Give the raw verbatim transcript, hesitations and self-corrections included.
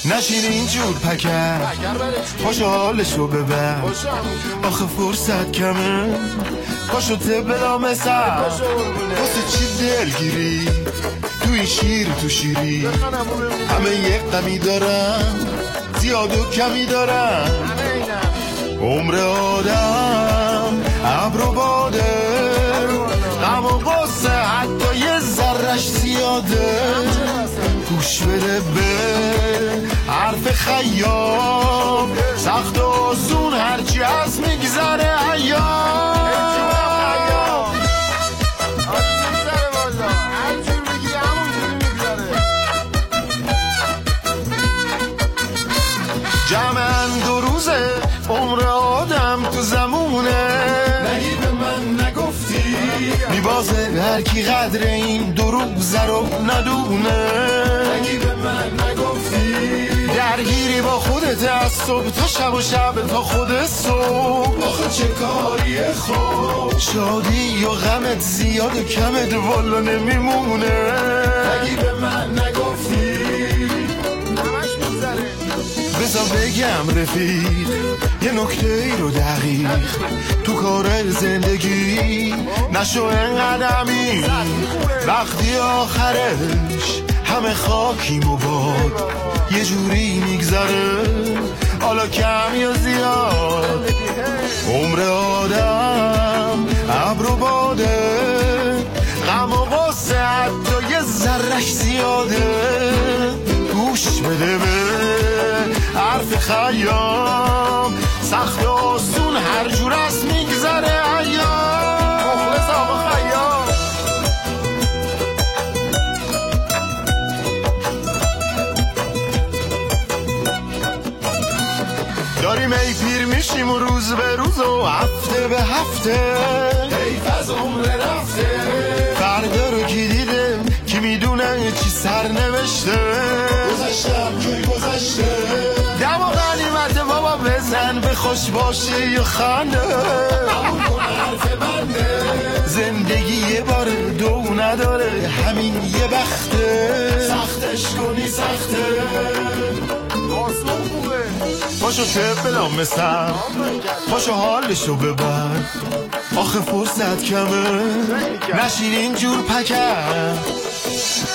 نشین اینجور پکر پاشو حالشو ببر آخه فرصت کمه پاشو تبلا مثل واسه چی دلگیری توی شیر تو شیری همه یک قمی دارن زیاد و کمی دارن عمر آدم ابر و باده غم و غصه حتی یه ذرش زیاده گوش بده به حرف خیام سخت و آسون هرچی از میگذره ایام جمعن دو روزه عمر آدم تو زمونه نگی به من نگفتی میبازه هرکی قدر این دو روزه رو ندونه نگی به من نگفتی درگیری با خودت از صبح تا شب و شب تا خود صبح آخه چه کاریه خوب شادی و غمت زیاد و کمت والا نمیمونه نگی به من نگفتی بذار بگم رفیق یه نکته ای رو دقیق تو کار زندگی نشو انقدمی وقتی آخرش همه خاکیم و باد یه جوری میگذره حالا کم یا زیاد عمر آدم ابر و باده غم و غصه حتی یه ذرش زیاده گوش بده به حرف خیام سخت و آسون هر جور از میگذره ایام مخلص آقا خیام داریم ای پیر میشیم و روز به روز و هفته به هفته حیف از عمر رفته فردا رو کی دیده کی میدونه چی سر نوشته گذشتم کی گذشته دم و غنیمت بابا بزن به خوش باشه یا خنده همون کن حرف بنده زندگی یه بار دو نداره همین یه بخته سختش کنی سخته پاشو تبلا مثل پاشو حالشو ببر آخه فرصت کمه نشین اینجور پکر